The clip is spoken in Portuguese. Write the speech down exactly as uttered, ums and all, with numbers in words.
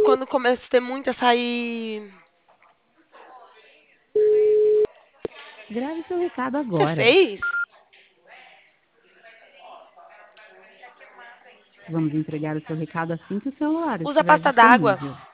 Quando começa a ter muito açaí. Grave seu recado Você agora. fez? Vamos entregar o seu recado assim que o celular Usa estiver pasta d'água. disponível.